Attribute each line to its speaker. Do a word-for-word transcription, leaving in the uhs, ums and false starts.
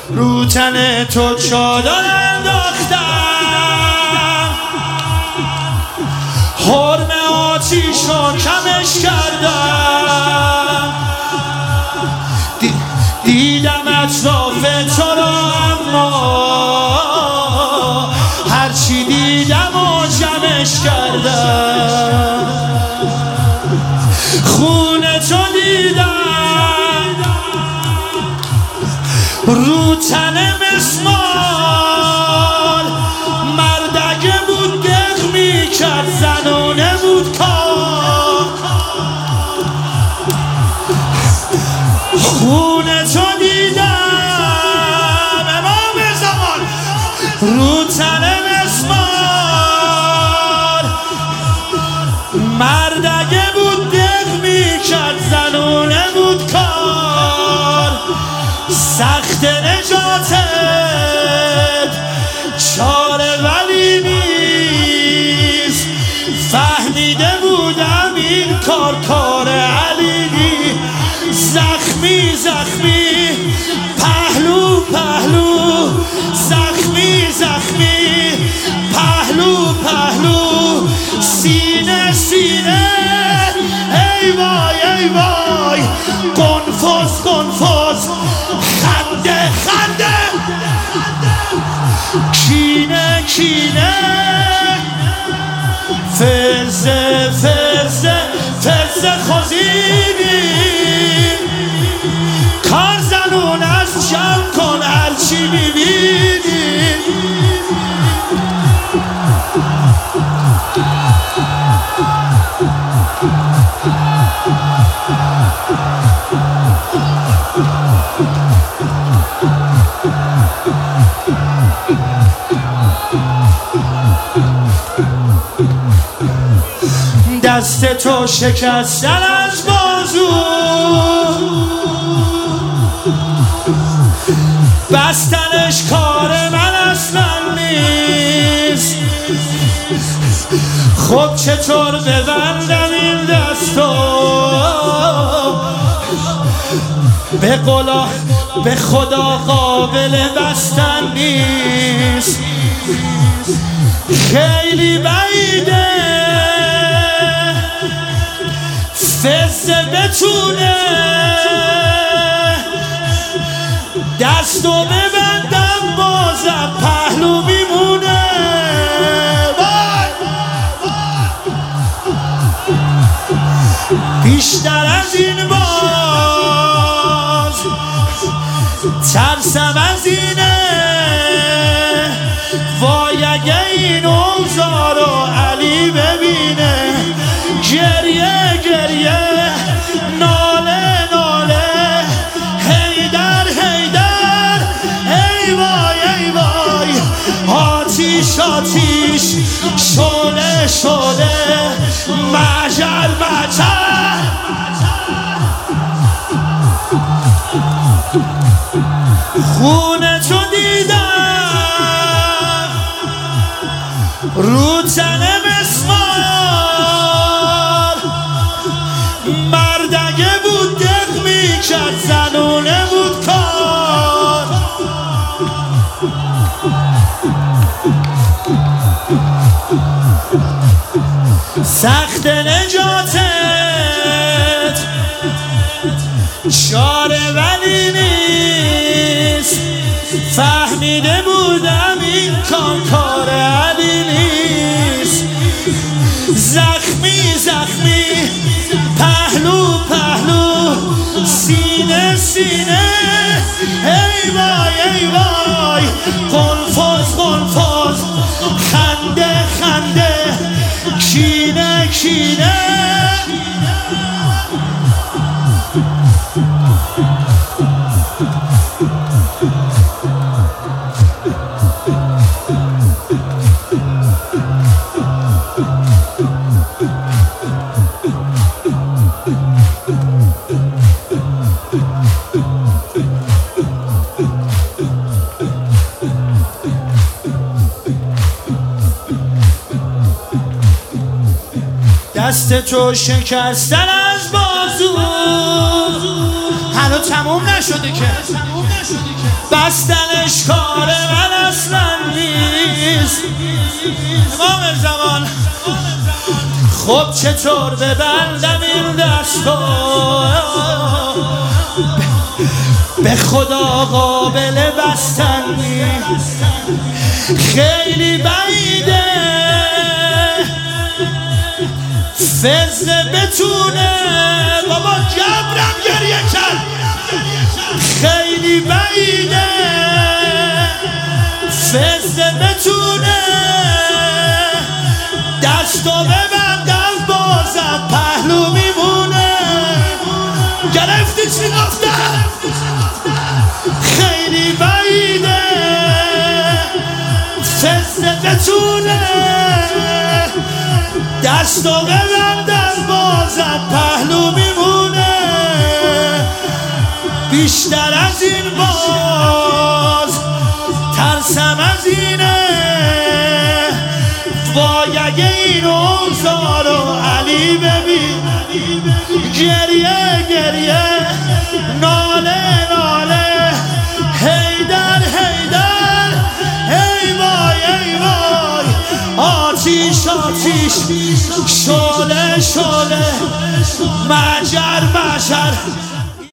Speaker 1: رو تن تو چادر انداختم، حرم آتیش رو کمش کردم. دی دیدم اطراف تو رو اما هرچی دیدم و جمعش کردم. خونه تو دیدم رو تن مسمار، مردگه بود دق میکرد زنونه بود کار. خونه تو دیدم امام زمان رو تن مسمار، مردگه بود دق میکرد زنونه بود کار. سخت نجاتت چاره ولی نیست، فهمیده بودم این کار کار علی نیست. زخمی زخمی پهلو پهلو، زخمی زخمی پهلو پهلو، سینه سینه ای وای ای وای، قنفذ قنفذ، خنده خنده، کینه کینه، فرزه فرزه فرزه خوزیدی. کار زنون از جمع کن هرچی میبینی. دست تو شکستن از بازو، بستنش کار من اصلا نیست. خب چطور ببندم این دستو، به قولا به خدا قابل بستن نیست. خیلی بعیده فزه بتونه دستو ببندم بازم پهلو میمونه. بیشتر از این باز ترسم از اینه، وای اگه این اوضاع رو علی ببینه. گریه گریه ناله ناله، هیدر هیدر ای وای ای وای، آتیش آتیش شعله شعله، مجل مجل. خونه تو دیدم رو تن مسمار، مردگه بود دق میکرد زنونه بود کار. سخت نجاتت چاره ولی نیست، فهمیده بودم این کار کار علی نیست. زخمی زخمی پهلو پهلو، سینه سینه ای وای ای وای، قنفذ قنفذ، خنده خنده، کینه کینه. دست تو شکستن از بازو هنو تموم نشده که، بس بستنش کار من اصلا نیست. امام زمان خب چطور ببندم این دستو؟ به خدا قابل بستن نیست، خیلی بعیده فزه بتونه. بابا جبرم گریه کرد. خیلی بعیده فزه بتونه دستو ببندم بازم پهلو میمونه. گرفتی چی گفتم؟ خیلی بعیده فزه بتونه دستو ببندم بازم پهلو میمونه. بیشتر از این باز ترسم از اینه، وای اگه این اوضاع رو علی ببین. گریه گریه ناله ناله هیدر هیدر ای وای ای وای. آتیش آتیش شعله شعله مجر مجر